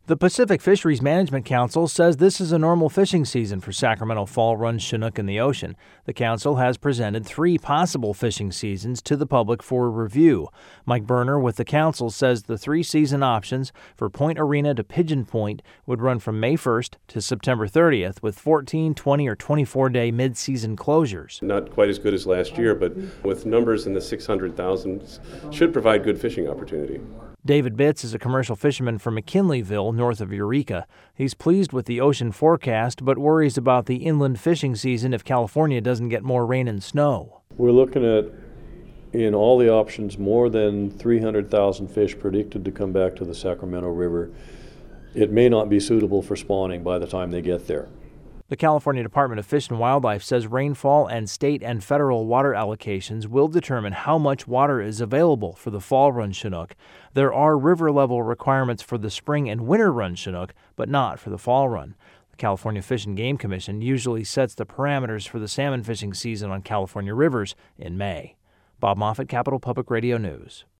The Pacific Fisheries Management Council says this is a normal fishing season for Sacramento fall run Chinook in the ocean. The council has presented 3 possible fishing seasons to the public for review. Mike Berner with the council says the 3 season options for Point Arena to Pigeon Point would run from May 1st to September 30th with 14, 20, or 24-day mid-season closures. Not quite as good as last year, but with numbers in the 600,000 should provide good fishing opportunity. David Bitts is a commercial fisherman from McKinleyville, north of Eureka. He's pleased with the ocean forecast, but worries about the inland fishing season if California doesn't get more rain and snow. We're looking at, in all the options, more than 300,000 fish predicted to come back to the Sacramento River. It may not be suitable for spawning by the time they get there. The California Department of Fish and Wildlife says rainfall and state and federal water allocations will determine how much water is available for the fall run Chinook. There are river level requirements for the spring and winter run Chinook, but not for the fall run. The California Fish and Game Commission usually sets the parameters for the salmon fishing season on California rivers in May. Bob Moffett, Capital Public Radio News.